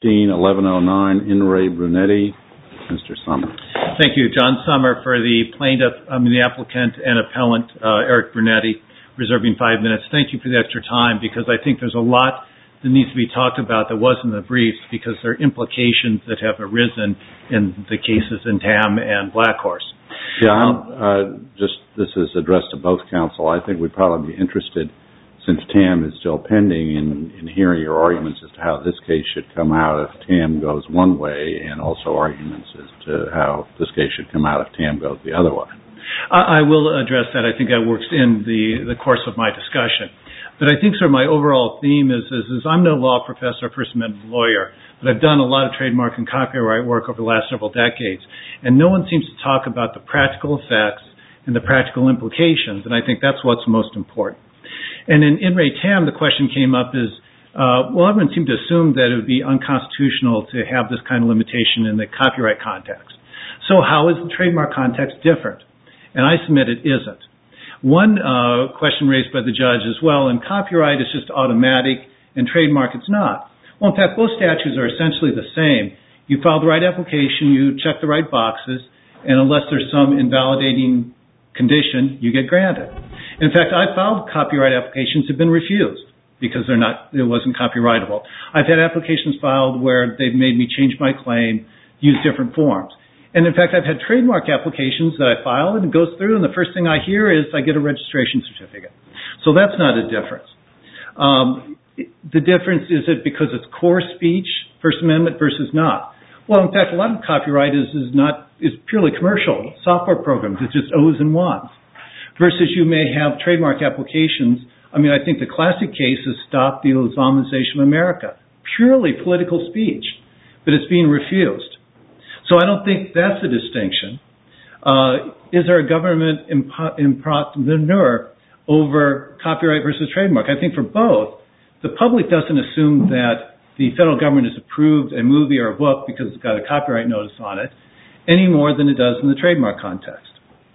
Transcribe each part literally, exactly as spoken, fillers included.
fifteen eleven oh nine, In re Brunetti. Mister Sommer. Thank you. John Sommer for the plaintiff, I mean the applicant and appellant, uh, Eric Brunetti, reserving five minutes. Thank you for the extra time because I think there's a lot that needs to be talked about that wasn't in the briefs because there are implications that have arisen in the cases in Tam and Black Horse. Yeah, I'm, uh, just this is addressed to both counsel. I think we'd probably be interested, since Tam is still pending, in, in hearing your arguments as to how this case should come out if Tam goes one way, and also arguments as to how this case should come out if Tam goes the other way. I, I will address that. I think that works in the, the course of my discussion. But I think sort of my overall theme is, is, is I'm no law professor, First Amendment lawyer, but I've done a lot of trademark and copyright work over the last several decades, and no one seems to talk about the practical effects and the practical implications, and I think that's what's most important. And in In re Tam, the question came up is, uh, well, everyone seemed to assume that it would be unconstitutional to have this kind of limitation in the copyright context. So how is the trademark context different? And I submit it isn't. One uh, question raised by the judge is, well, in copyright it's just automatic, and trademark it's not. Well, in fact, both statutes are essentially the same. You file the right application, you check the right boxes, and unless there's some invalidating condition, you get granted. In fact, I've filed copyright applications that have been refused because they're not, it wasn't copyrightable. I've had applications filed where they've made me change my claim, use different forms. And in fact, I've had trademark applications that I file and it goes through, and the first thing I hear is I get a registration certificate. So that's not a difference. Um, the difference is it because it's core speech, First Amendment versus not. Well, in fact, a lot of copyright is, is not is purely commercial software programs. It's just O's and ones. Versus you may have trademark applications. I mean, I think the classic case is Stop the Islamization of America. Purely political speech, but it's being refused. So I don't think that's a distinction. Uh, is there a government imp- imprimatur over copyright versus trademark? I think for both, the public doesn't assume that the federal government has approved a movie or a book because it's got a copyright notice on it any more than it does in the trademark context.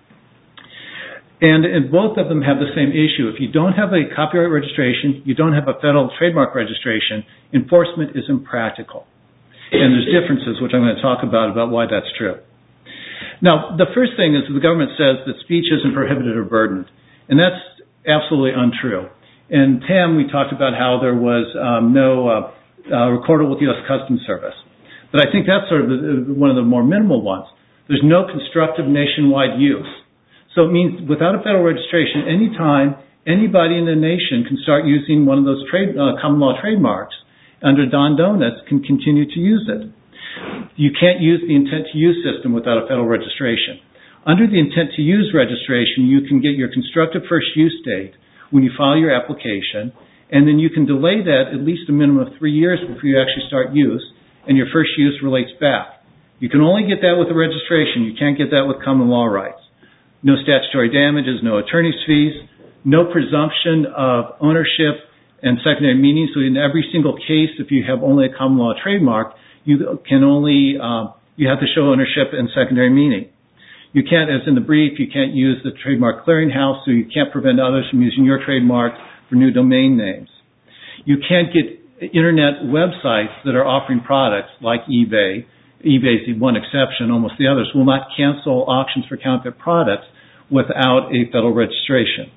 And, and both of them have the same issue. If you don't have a copyright registration, you don't have a federal trademark registration, enforcement is impractical. And there's differences, which I'm going to talk about, about why that's true. Now, the first thing is the government says that speech isn't prohibited or burdened. And that's absolutely untrue. In Tam, we talked about how there was um, no uh, uh, recorded with U S Customs Service. But I think that's sort of the, one of the more minimal ones. There's no constructive nationwide use. So it means without a federal registration, anytime anybody in the nation can start using one of those trade, uh, common law trademarks under Don Donuts can continue to use it. You can't use the intent to use system without a federal registration. Under the intent to use registration, you can get your constructive first use date when you file your application, and then you can delay that at least a minimum of three years before you actually start use, and your first use relates back. You can only get that with a registration. You can't get that with common law rights. No statutory damages, no attorney's fees, no presumption of ownership and secondary meaning. So in every single case, if you have only a common law trademark, you can only, uh, you have to show ownership and secondary meaning. You can't, as in the brief, you can't use the trademark clearinghouse, so you can't prevent others from using your trademark for new domain names. You can't get internet websites that are offering products like eBay. eBay is the one exception, almost the others will not cancel auctions for counterfeit products without a federal registration.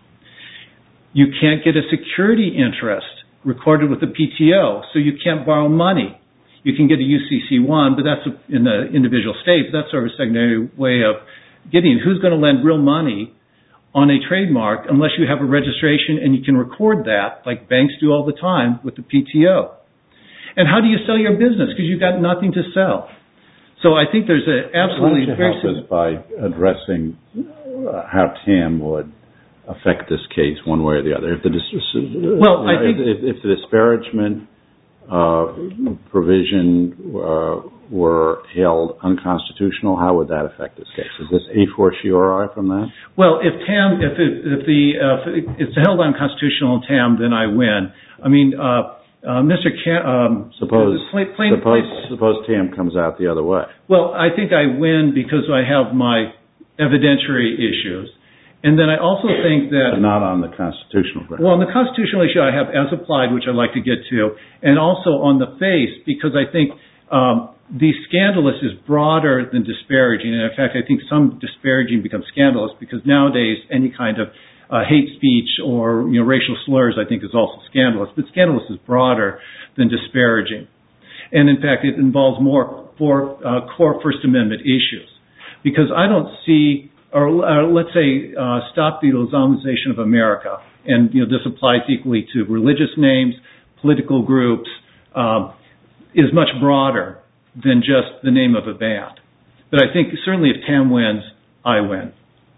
You can't get a security interest recorded with the P T O, so you can't borrow money. You can get a U C C one, but that's in the individual state, but that's sort of a secondary way of getting it. Who's going to lend real money on a trademark unless you have a registration and you can record that, like banks do all the time with the P T O? And how do you sell your business? Because you've got nothing to sell. So I think there's a absolutely... Why don't you help us by addressing uh, how Tam would affect this case one way or the other? If the, well, I think if, if the disparagement uh, provision uh, were held unconstitutional, how would that affect this case? Is this a fortiori from that? Well, if Tam, if, it, if the uh, if it's held unconstitutional in Tam, then I win. I mean, uh, uh, Mister Cam, um, suppose plain, plain, suppose plain, suppose Tam comes out the other way. Well, I think I win because I have my evidentiary issues. And then I also think that... But not on the constitutional ground. Well, on the constitutional issue, I have as applied, which I'd like to get to, and also on the face, because I think um, the scandalous is broader than disparaging. And in fact, I think some disparaging becomes scandalous because nowadays any kind of uh, hate speech or you know racial slurs, I think, is also scandalous. But scandalous is broader than disparaging. And in fact, it involves more for, uh, core First Amendment issues. Because I don't see... Or uh, let's say uh, stop the Islamization of America, and you know this applies equally to religious names, political groups, um, is much broader than just the name of a band. But I think certainly if Tam wins, I win.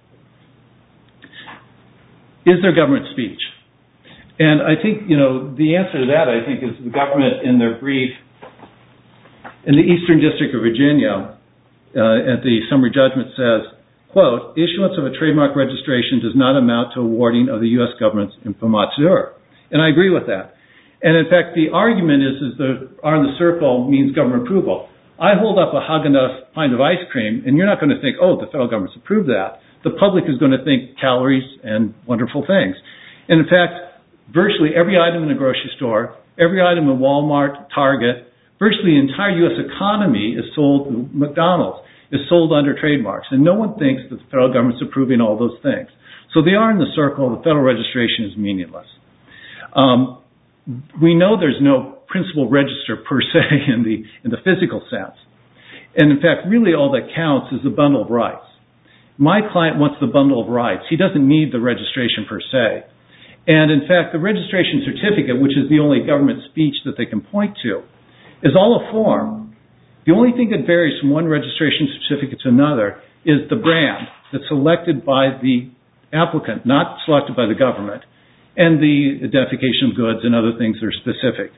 Is there government speech? And I think you know the answer to that I think is the government in their brief in the Eastern District of Virginia uh, at the summary judgment says, quote, issuance of a trademark registration does not amount to awarding of the U S government's imprimatur. And I agree with that. And in fact, the argument is, is the R in the circle means government approval. I hold up a Haagen-Dazs pint of ice cream, and you're not going to think, oh, the federal government's approved that. The public is going to think calories and wonderful things. And in fact, virtually every item in a grocery store, every item in Walmart, Target, virtually the entire U S economy is sold to McDonald's. Is sold under trademarks, and no one thinks that the federal government's approving all those things. So they are in the circle. The federal registration is meaningless. Um, we know there's no principal register per se in the in the physical sense, and in fact, really all that counts is the bundle of rights. My client wants the bundle of rights. He doesn't need the registration per se, and in fact, the registration certificate, which is the only government speech that they can point to, is all a form. The only thing that varies from one registration certificate to another is the brand that's selected by the applicant, not selected by the government, and the identification of goods and other things that are specific.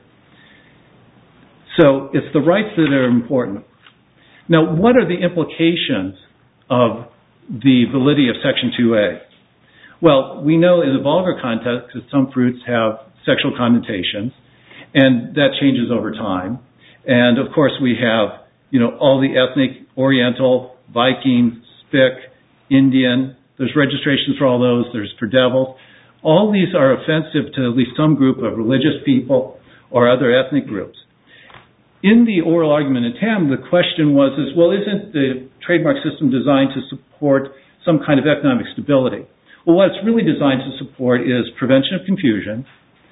So it's the rights that are important. Now, what are the implications of the validity of Section two A? Well, we know in the vulgar context that some fruits have sexual connotations, and that changes over time. And of course, we have, you know, all the ethnic, Oriental, Viking, Spic, Indian. There's registrations for all those. There's for devils. All these are offensive to at least some group of religious people or other ethnic groups. In the oral argument in Tam, the question was, is, well, isn't the trademark system designed to support some kind of economic stability? Well, what it's really designed to support is prevention of confusion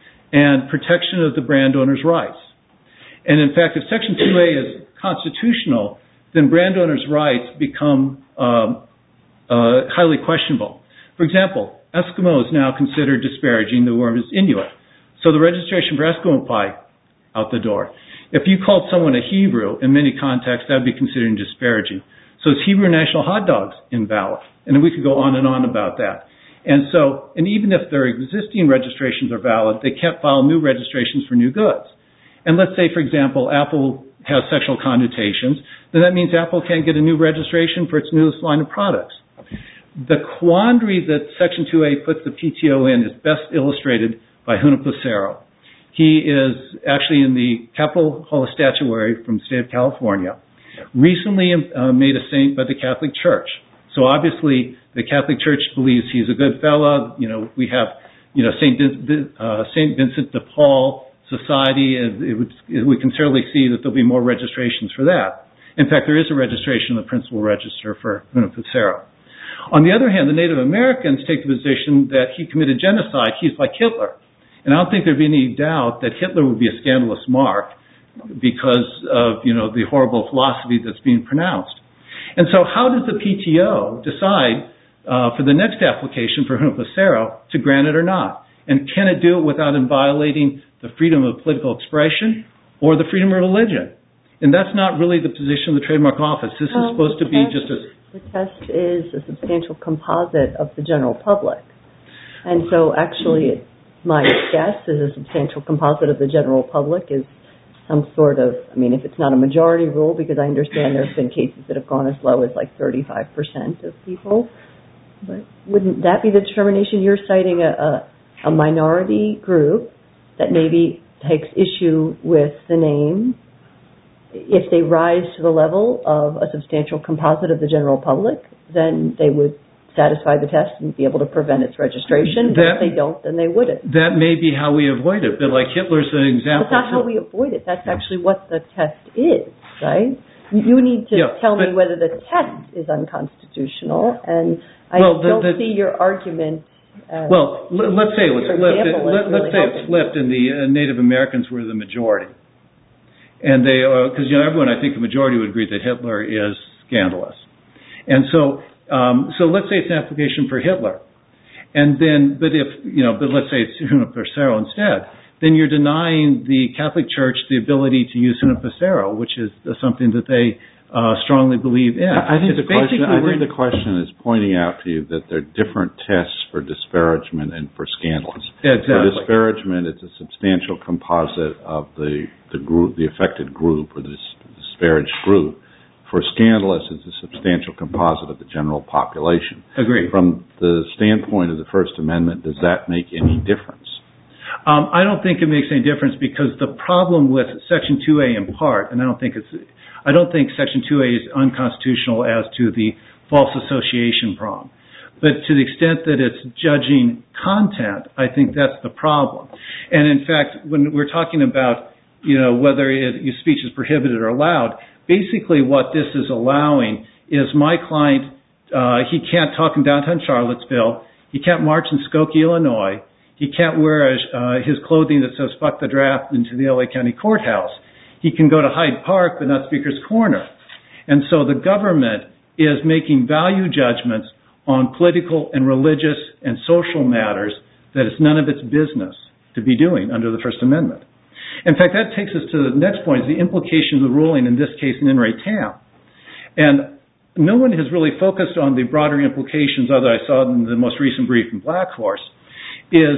and protection of the brand owner's rights. And in fact, if Section two A is constitutional, then brand owners' rights become um, uh, highly questionable. For example, Eskimo is now considered disparaging. The word is Inuit. So the registration for Eskimo pie, out the door. If you called someone a Hebrew, in many contexts, that would be considered disparaging. So is Hebrew national hot dogs invalid? And we could go on and on about that. And so, and even if their existing registrations are valid, they can't file new registrations for new goods. And let's say, for example, Apple has sexual connotations, then that means Apple can't get a new registration for its newest line of products. The quandary that Section two A puts the P T O in is best illustrated by Junipero Serra. He is actually in the Capitol Hall of Statuary from the state of California, recently uh, made a saint by the Catholic Church. So obviously, the Catholic Church believes he's a good fellow. You know, we have, you know, Saint uh, Saint Vincent de Paul Society, and it would, we can certainly see that there'll be more registrations for that. In fact, there is a registration in the principal register for Junipero Serra. On the other hand, the Native Americans take the position that he committed genocide. He's like Hitler. And I don't think there'd be any doubt that Hitler would be a scandalous mark because of, you know, the horrible philosophy that's being pronounced. And so how does the P T O decide uh, for the next application for Junipero Serra to grant it or not? And can it do it without violating the freedom of political expression or the freedom of religion? And that's not really the position of the Trademark Office. This well, is supposed to be just a... The test is a substantial composite of the general public. And so actually, my guess is a substantial composite of the general public is some sort of, I mean, if it's not a majority rule, because I understand there have been cases that have gone as low as like thirty-five percent of people. But wouldn't that be the determination? You're citing a, a, a minority group that maybe takes issue with the name. If they rise to the level of a substantial composite of the general public, then they would satisfy the test and be able to prevent its registration. But if they don't, then they wouldn't. That may be how we avoid it, but like Hitler's an example. That's not how we avoid it. That's actually what the test is, right? You need to yeah, tell me whether the test is unconstitutional, and I well, the, don't the, see your argument. Uh, well, l- let's say it was flipped. It, let, let's really say it's flipped, and the uh, Native Americans were the majority, and they because uh, you know everyone, I think the majority would agree that Hitler is scandalous, and so um, so let's say it's an application for Hitler, and then but if you know but let's say it's Junipero instead. Then you're denying the Catholic Church the ability to use Junipero, which is something that they uh, strongly believe in. I think, the question, I think the question is pointing out to you that there are different tests for disparagement and for scandalous. Exactly. For disparagement, it's a substantial composite of the the group, the affected group, or the disparaged group. For scandalous, it's a substantial composite of the general population. Agreed. From the standpoint of the First Amendment, does that make any difference? Um, I don't think it makes any difference because the problem with Section two A in part, and I don't think it's, I don't think Section two A is unconstitutional as to the false association prong. But to the extent that it's judging content, I think that's the problem. And in fact, when we're talking about, you know, whether it, your speech is prohibited or allowed, basically what this is allowing is my client, uh, he can't talk in downtown Charlottesville, he can't march in Skokie, Illinois, he can't wear uh, his clothing that says "fuck the draft" into the L A County Courthouse. He can go to Hyde Park, but not Speaker's Corner. And so the government is making value judgments on political and religious and social matters that it's none of its business to be doing under the First Amendment. In fact, that takes us to the next point, is the implication of the ruling, in this case, in In re Tam. And no one has really focused on the broader implications, other I saw in the most recent brief in Black Horse, is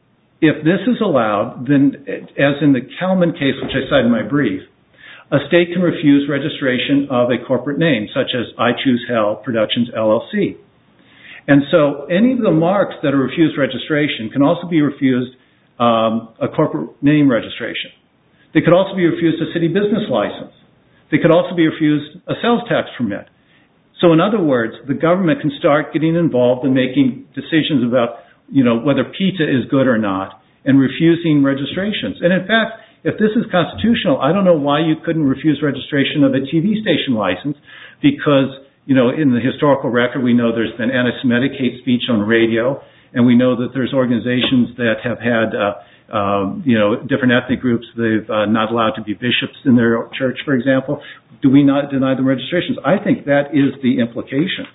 if this is allowed, then as in the Kalman case, which I cited in my brief, a state can refuse registration of a corporate name, such as I Choose Hell Productions, L L C. And so any of the marks that are refused registration can also be refused um, a corporate name registration. They could also be refused a city business license. They could also be refused a sales tax permit. So in other words, the government can start getting involved in making decisions about you know, whether pizza is good or not, and refusing registrations. And in fact, if this is constitutional, I don't know why you couldn't refuse registration of a T V station license, because, you know, in the historical record, we know there's been anti-Semitic hate speech on radio, and we know that there's organizations that have had, uh, um, you know, different ethnic groups, they've uh, not allowed to be bishops in their church, for example. Do we not deny them registrations? I think that is the implication.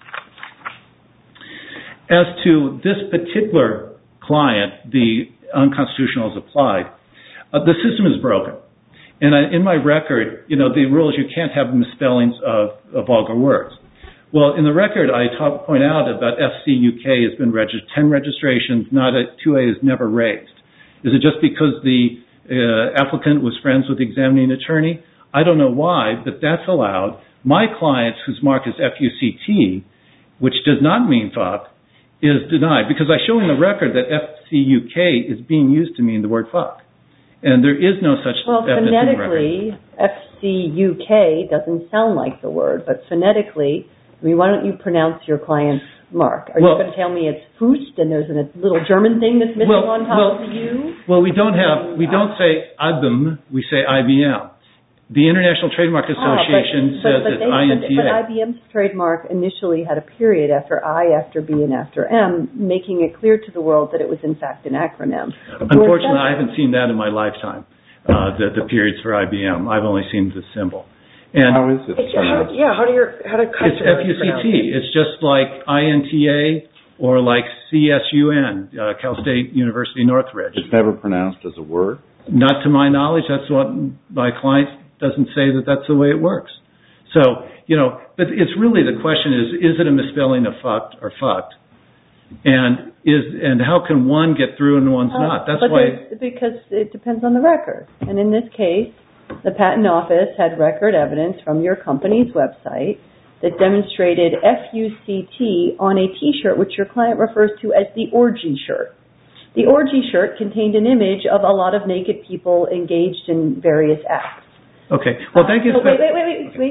As to this particular client, the unconstitutional is applied, uh, the system is broken. And I, in my record, you know, the rule is you can't have misspellings of, of vulgar words. Well, in the record, I talk, point out about F C U K has been registered, ten registrations, not a two A is never raised. Is it just because the uh, applicant was friends with the examining attorney? I don't know why, but that's allowed. My clients, whose mark is F U C T, which does not mean fuck, is denied, because I show in the record that F C U K is being used to mean the word fuck. And there is no such well, evidence in the record. Well, phonetically, F C U K doesn't sound like the word, but phonetically, I mean, why don't you pronounce your client's mark? Are well, you going to tell me it's Fust and there's a little German thing that's missing well, on top well, of the U? Well, we don't have, we don't say I B M, we say I B M. The International Trademark Association ah, but, says but, but it's they, I N T A. But I B M's trademark initially had a period after I, after B, and after M, making it clear to the world that it was in fact an acronym. Unfortunately, I haven't seen that in my lifetime, uh, the, the periods for I B M. I've only seen the symbol. And how is it? How, yeah, how do your how do customers It's F U C T. It? It's just like I N T A or like C S U N, uh, Cal State University Northridge. It's never pronounced as a word? Not to my knowledge. That's what my client doesn't say that that's the way it works. So, you know, but it's really the question is, is it a misspelling of fucked or fucked? And is and how can one get through and one's uh, not? That's why. Because it depends on the record. And in this case, the Patent Office had record evidence from your company's website that demonstrated F U C T on a T-shirt, which your client refers to as the orgy shirt. The orgy shirt contained an image of a lot of naked people engaged in various acts. Okay. Well, thank you. Uh, so wait, wait, wait, wait, wait. So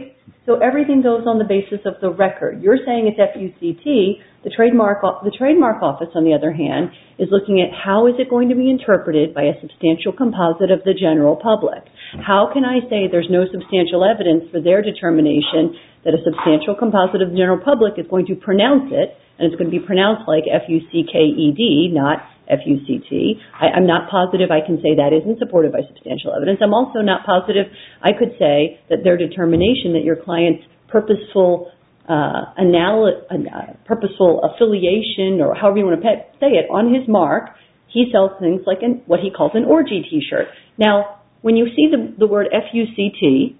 So everything goes on the basis of the record. You're saying it's F U C T. The trademark, the trademark office, on the other hand, is looking at how is it going to be interpreted by a substantial composite of the general public. How can I say there's no substantial evidence for their determination that a substantial composite of the general public is going to pronounce it, and it's going to be pronounced like F U C K E D, not F U C T. I, I'm not positive I can say that isn't supported by substantial evidence. I'm also not positive I could say that their determination that your client's purposeful uh, anal- uh, purposeful affiliation, or however you want to pe- say it, on his mark, he sells things like an, what he calls an orgy T-shirt. Now, when you see the, the word F U C T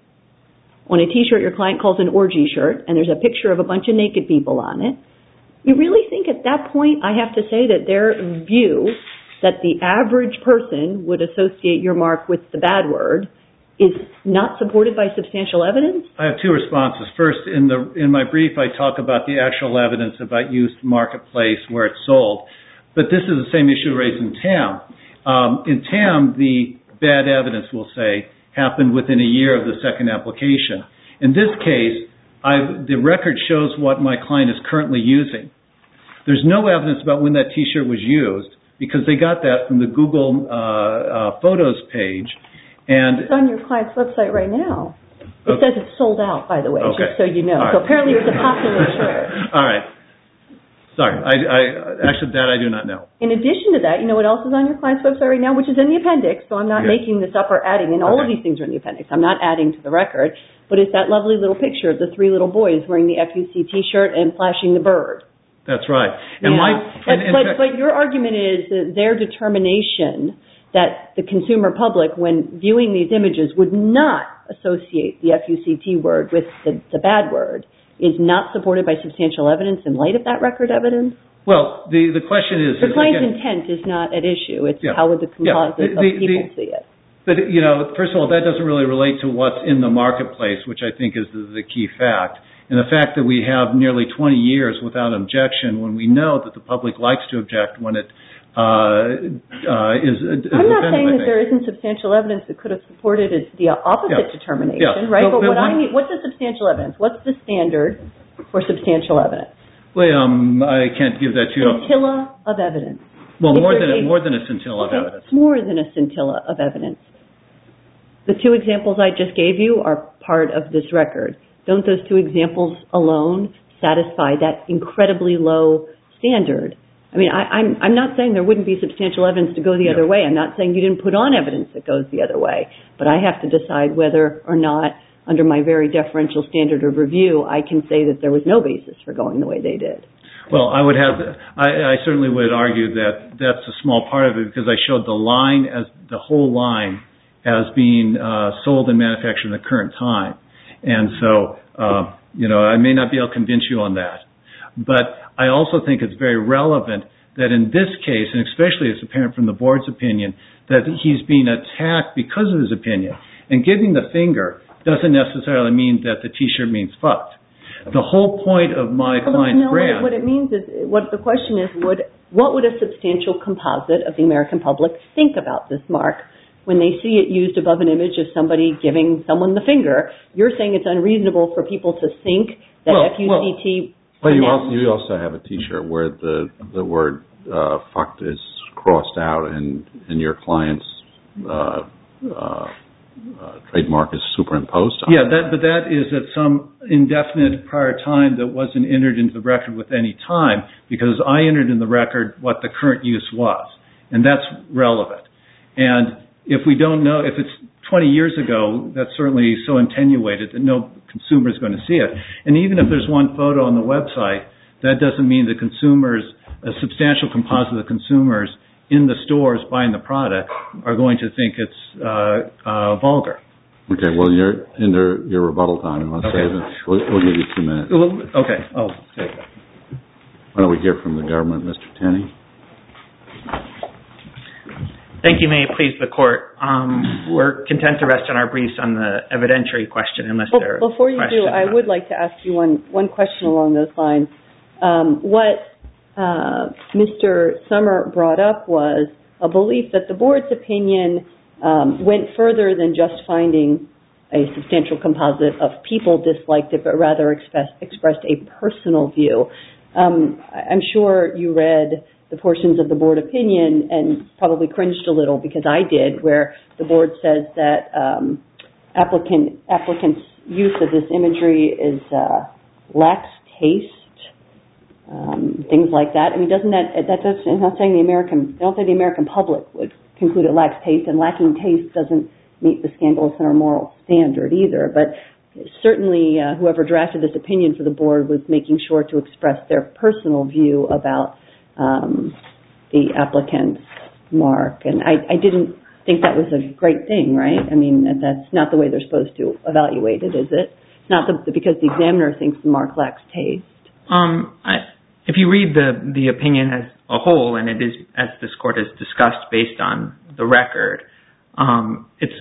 on a T-shirt your client calls an orgy shirt, and there's a picture of a bunch of naked people on it, you really think at that point I have to say that their view that the average person would associate your mark with the bad word is not supported by substantial evidence? I have two responses. First, in the in my brief, I talk about the actual evidence about use, marketplace, where it's sold. But this is the same issue raised in T A M. Um, in T A M, the bad evidence, we'll say, happened within a year of the second application. In this case, I've, the record shows what my client is currently using. There's no evidence about when that T-shirt was used because they got that from the Google uh, uh, Photos page. And it's on your client's website right now. It okay. says it's sold out, by the way, okay. just so you know. All So right. apparently it was a popular shirt. All right. Sorry. I, I, actually, that I do not know. In addition to that, you know what else is on your client's website right now, which is in the appendix, so I'm not yeah. making this up or adding, and all okay. of these things are in the appendix. I'm not adding to the record, but it's that lovely little picture of the three little boys wearing the F U C T-shirt and flashing the bird. That's right. And yeah. my, but, and, but, fact, but your argument is that their determination that the consumer public, when viewing these images, would not associate the F U C T word with the, the bad word is not supported by substantial evidence in light of that record evidence? Well, the, the question is... The client's again, intent is not at issue. It's yeah, how would the composite yeah, the, of people the, see it. But, you know, first of all, that doesn't really relate to what's in the marketplace, which I think is the, the key fact. And the fact that we have nearly twenty years without objection when we know that the public likes to object when it uh, uh, is, is I'm not offended, saying that there isn't substantial evidence that could have supported it, the opposite yeah. determination, yeah. right? But, but what one, I need, what's the substantial evidence? What's the standard for substantial evidence? Well, um, I can't give that to you. Scintilla of evidence. Well, more than, a, more than a scintilla okay, of evidence. More than a scintilla of evidence. The two examples I just gave you are part of this record. Don't those two examples alone satisfy that incredibly low standard? I mean, I, I'm, I'm not saying there wouldn't be substantial evidence to go the yeah. other way. I'm not saying you didn't put on evidence that goes the other way. But I have to decide whether or not, under my very deferential standard of review, I can say that there was no basis for going the way they did. Well, I would have, I, I certainly would argue that that's a small part of it because I showed the line as, the whole line as being uh, sold and manufactured in the current time. And so, uh, you know, I may not be able to convince you on that. But I also think it's very relevant that in this case, and especially it's apparent from the board's opinion, that he's being attacked because of his opinion. And giving the finger doesn't necessarily mean that the T-shirt means fucked. The whole point of my well, client's no, brand... What it means is, what the question is, would, what would a substantial composite of the American public think about this mark when they see it used above an image of somebody giving someone the finger? You're saying it's unreasonable for people to think that well, F U C T... Well, well you, also, you also have a T-shirt where the, the word uh, fucked is crossed out and, and your client's uh, uh, uh, trademark is superimposed on Yeah, it. that, but that is at some indefinite prior time that wasn't entered into the record with any time because I entered in the record what the current use was. And that's relevant. And if we don't know, if it's twenty years ago, that's certainly so attenuated that no consumer is going to see it. And even if there's one photo on the website, that doesn't mean the consumers, a substantial composite of the consumers in the stores buying the product are going to think it's uh, uh, vulgar. Okay, well, you're in the, your rebuttal time. You want to okay. save it? We'll, we'll give you two minutes. Well, okay. Oh, take that. Why don't we hear from the government, Mister Tenney? Thank you. May it please the court. Um, we're content to rest on our briefs on the evidentiary question unless well, there are Before you do, I would like to ask you one, one question along those lines. Um, what uh, Mister Summer brought up was a belief that the board's opinion um, went further than just finding a substantial composite of people disliked it, but rather expressed, expressed a personal view. Um, I'm sure you read the portions of the board opinion and probably cringed a little, because I did, where the board says that um, applicant applicants' use of this imagery is uh, lacks taste, um, things like that. I mean, doesn't that that does, I'm not saying the American, I don't think the American public would conclude it lacks taste, and lacking taste doesn't meet the scandalous and moral standard either. But certainly, uh, whoever drafted this opinion for the board was making sure to express their personal view about um, the applicant's mark, and I, I didn't think that was a great thing, right? I mean, that's not the way they're supposed to evaluate it, is it? It's not the, because the examiner thinks the mark lacks taste. Um, I, if you read the the opinion as a whole, and it is, as this court has discussed, based on the record, um, it's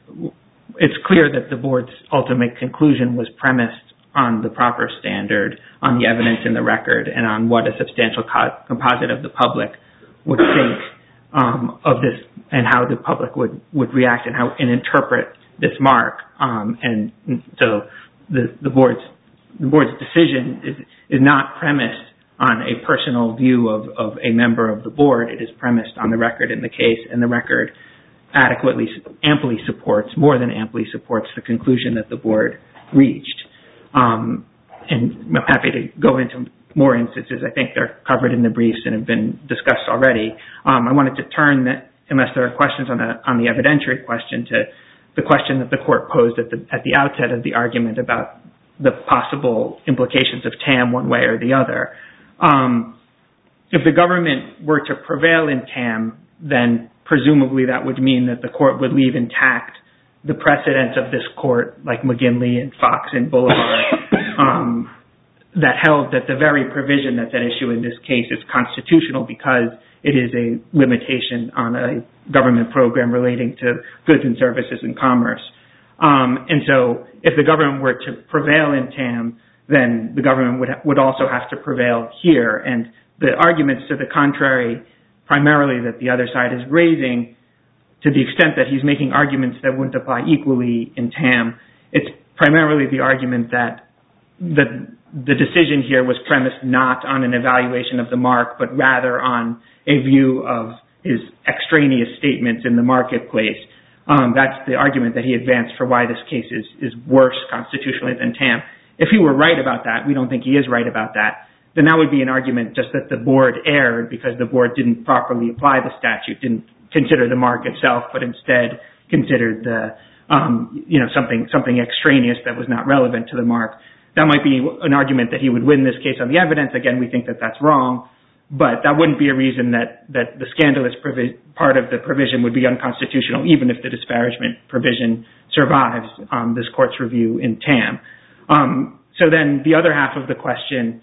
it's clear that the board's ultimate conclusion was premised on the proper standard, on the evidence in the record, and on what a substantial co- composite of the public would think um, of this, and how the public would, would react and how and interpret this mark. Um, and so the, the board's the board's decision is is not premised on a personal view of, of a member of the board. It is premised on the record in the case, and the record adequately, amply supports, more than amply supports, the conclusion that the board reached. Um, and I'm happy to go into more instances. I think they're covered in the briefs and have been discussed already. Um, I wanted to turn, that, unless there are questions on the on the evidentiary question, to the question that the court posed at the at the outset of the argument about the possible implications of T A M one way or the other. Um, if the government were to prevail in T A M, then presumably that would mean that the court would leave intact the precedents of this court, like McGinley and Fox and Boulevard, um, that held that the very provision that's at issue in this case is constitutional because it is a limitation on a government program relating to goods and services and commerce. Um, and so if the government were to prevail in T A M, then the government would ha- would also have to prevail here. And the arguments to the contrary, primarily that the other side is raising, to the extent that he's making arguments that wouldn't apply equally in T A M, it's primarily the argument that the, the decision here was premised not on an evaluation of the mark, but rather on a view of his extraneous statements in the marketplace. Um, that's the argument that he advanced for why this case is, is worse constitutionally than T A M. If he were right about that, we don't think he is right about that, then that would be an argument just that the board erred because the board didn't properly apply the statute, didn't consider the mark itself, but instead considered the, um, you know, something something extraneous that was not relevant to the mark. That might be an argument that he would win this case on the evidence. Again, we think that that's wrong, but that wouldn't be a reason that, that the scandalous provi- part of the provision would be unconstitutional, even if the disparagement provision survives um, this court's review in T A M. Um, so then the other half of the question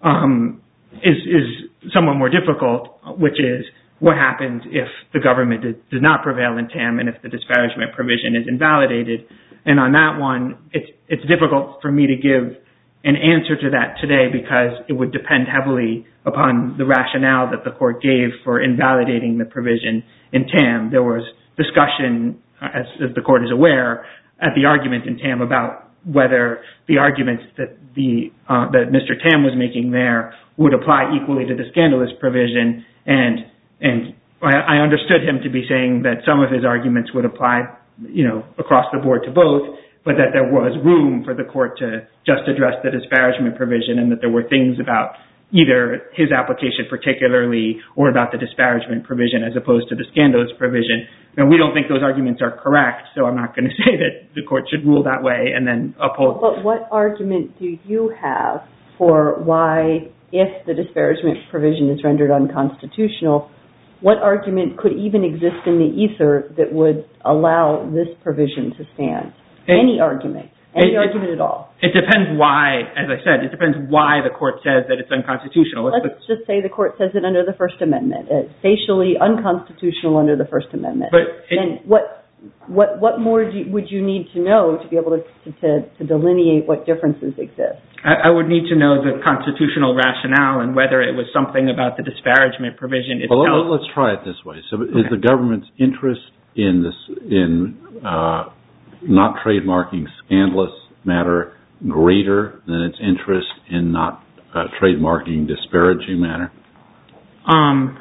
um, is, is somewhat more difficult, which is what happens if the government did, does not prevail in T A M and if the disparagement provision is invalidated. And on that one, it's it's difficult for me to give an answer to that today because it would depend heavily upon the rationale that the court gave for invalidating the provision in T A M. There was discussion, as, as the court is aware, at the argument in T A M about whether the arguments that the uh, that Mister Tam was making there would apply equally to the scandalous provision, and and I, I understood him to be saying that some of his arguments would apply, you know, across the board to both, but that there was room for the court to just address the disparagement provision, and that there were things about either his application particularly or about the disparagement provision as opposed to the scandalous provision. And we don't think those arguments are correct, so I'm not going to say that the court should rule that way and then uphold. But what argument do you have for why, if the disparagement provision is rendered unconstitutional, what argument could even exist in the ether that would allow this provision to stand? It, Any argument. Any it, argument at all. It depends why, as I said, it depends why the court says that it's unconstitutional. Let's the, just say the court says it under the First Amendment. It's facially unconstitutional under the First Amendment. But it, then what what what more do you, would you need to know to be able to, to, to delineate what differences exist? I, I would need to know the constitutional rationale and whether it was something about the disparagement provision itself. Well, let's try it this way. So okay. Is the government's interest in this in uh, not trademarking scandalous matter greater than its interest in not uh, trademarking disparaging matter? Um,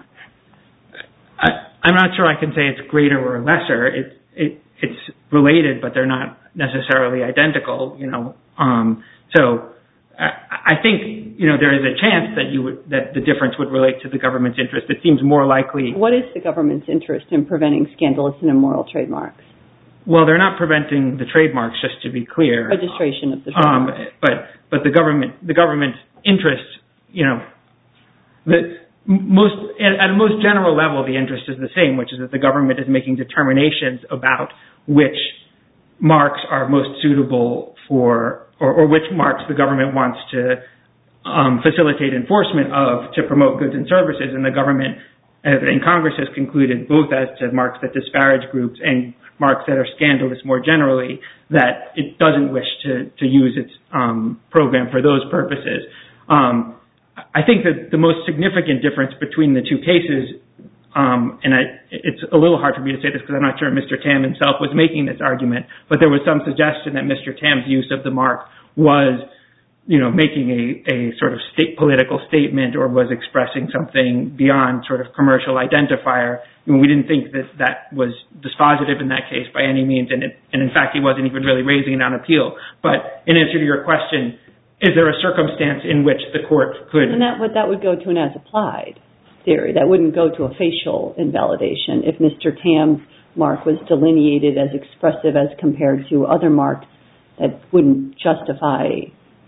I, I'm not sure I can say it's greater or lesser. It, it, it's related, but they're not necessarily identical. You know, um, so I, I think you know there is a chance that you would, that the difference would relate to the government's interest. It seems more likely. What is the government's interest in preventing scandalous and immoral trademarks? Well, they're not preventing the trademarks, just to be clear. Registration of the trademarks. Um, but but the government the government's interest, you know, the most at a most general level, the interest is the same, which is that the government is making determinations about which marks are most suitable for, or, or which marks the government wants to um, facilitate enforcement of to promote goods and services, and the government and Congress has concluded, both as to marks that disparage groups and marks that are scandalous more generally, that it doesn't wish to, to use its um, program for those purposes. Um, I think that the most significant difference between the two cases, um, and I, it's a little hard for me to say this because I'm not sure Mister Tam himself was making this argument, but there was some suggestion that Mister Tam's use of the mark was, you know, making a, a sort of state political statement or was expressing something beyond sort of commercial identifier. I mean, we didn't think that that was dispositive in that case by any means, and, it, and in fact, he wasn't even really raising it on appeal. But in answer to your question, is there a circumstance in which the court could... And that would, that would go to an as-applied theory. That wouldn't go to a facial invalidation if Mister Tam's mark was delineated as expressive as compared to other marks that wouldn't justify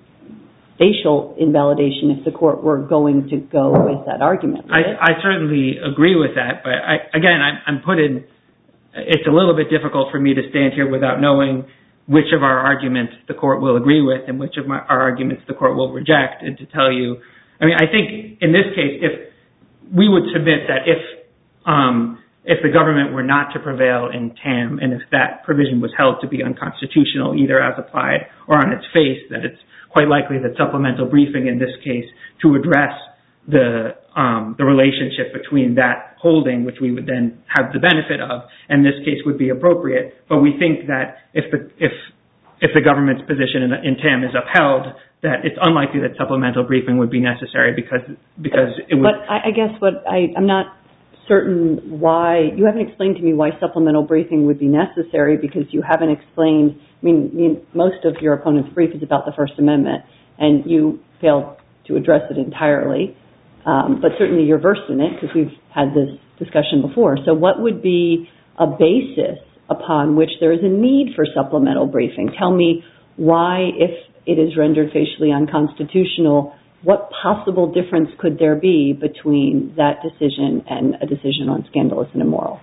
facial invalidation if the court were going to go with that argument. I, I certainly agree with that, but I, again, I'm, I'm put in, it's a little bit difficult for me to stand here without knowing which of our arguments the court will agree with and which of my, our arguments the court will reject, and to tell you, I mean, I think in this case, if we would submit that if, um, if the government were not to prevail in Tam and if that provision was held to be unconstitutional, either as applied or on its face, that it's quite likely that supplemental briefing in this case to address the um, the relationship between that holding, which we would then have the benefit of, and this case would be appropriate. But we think that if the if if the government's position in, in Tam is upheld, that it's unlikely that supplemental briefing would be necessary because because it would. But I, I guess what I, I'm not certain why you haven't explained to me why supplemental briefing would be necessary, because you haven't explained. I mean, I mean, most of your opponent's brief is about the First Amendment, and you failed to address it entirely. Um, but certainly you're versed in it because we've had this discussion before. So what would be a basis upon which there is a need for supplemental briefing? Tell me why, if it is rendered facially unconstitutional, what possible difference could there be between that decision and a decision on scandalous and immoral?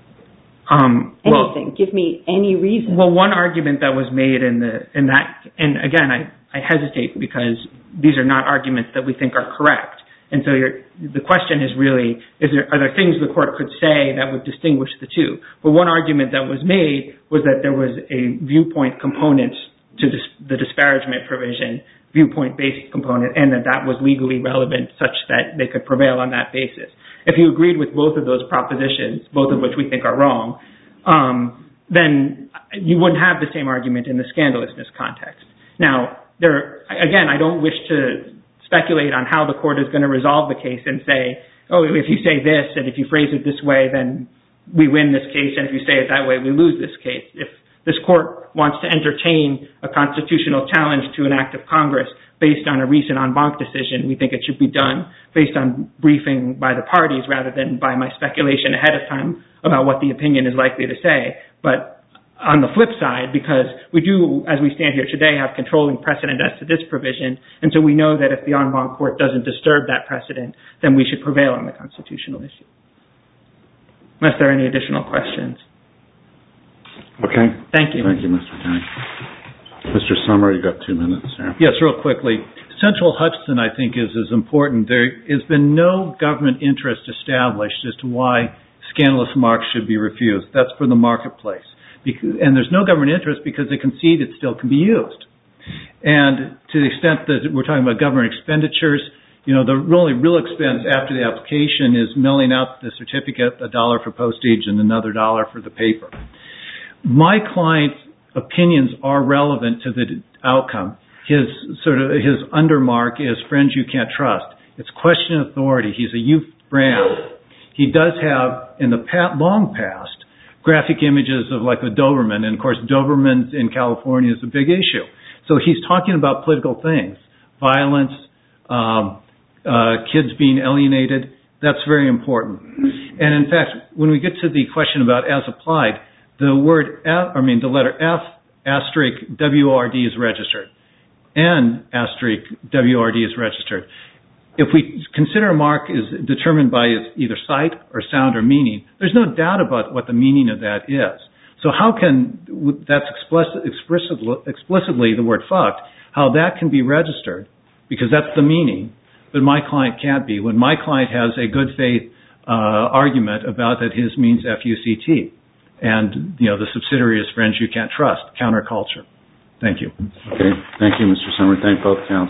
Um, well, Anything. Give me any reason. Well, one argument that was made in the in that, and again, I, I hesitate because these are not arguments that we think are correct. And so you're, the question is really, is there, are there things the court could say that would distinguish the two? But one argument that was made was that there was a viewpoint component to dis, the disparagement provision, viewpoint-based component, and that that was legally relevant such that they could prevail on that basis. If you agreed with both of those propositions, both of which we think are wrong, um, then you wouldn't have the same argument in the scandalousness context. Now, there again, I don't wish to speculate on how the court is going to resolve the case and say, oh, if you say this and if you phrase it this way, then we win this case, and if you say it that way, we lose this case. If this court wants to entertain a constitutional challenge to an act of Congress based on a recent en banc decision, we think it should be done based on briefing by the parties rather than by my speculation ahead of time about what the opinion is likely to say. But on the flip side, because we do, as we stand here today, have controlling precedent as to this provision, and so we know that if the en banc court doesn't disturb that precedent, then we should prevail on the constitutional issue. Unless there are any additional questions. Okay. Thank you. Thank you, Mister Tenney. Mister Sommer, you've got two minutes here. Yes, real quickly. Central Hudson, I think, is as important. There has been no government interest established as to why scandalous marks should be refused. That's for the marketplace. Because, and there's no government interest because they concede it still can be used. And to the extent that we're talking about government expenditures, you know, the only real expense after the application is mailing out the certificate, a dollar for postage and another dollar for the paper. My client opinions are relevant to the outcome. His sort of his undermark is friends you can't trust. It's question authority. He's a youth brand. He does have, in the past, long past, graphic images of like the Doberman, and of course Doberman in California is a big issue. So he's talking about political things, violence, um, uh, kids being alienated. That's very important. And in fact, when we get to the question about as applied, the word F, I mean the letter F asterisk W O R D is registered. N asterisk W O R D is registered. If we consider a mark is determined by its either sight or sound or meaning, there's no doubt about what the meaning of that is. So how can, that's explicit, explicitly, explicitly the word fucked, how that can be registered, because that's the meaning, but my client can't be, when my client has a good faith uh, argument about that his means F U C T. And, you know, the subsidiary is friends you can't trust, counterculture. Thank you. Okay. Thank you, Mister Summer. Thank both counsel.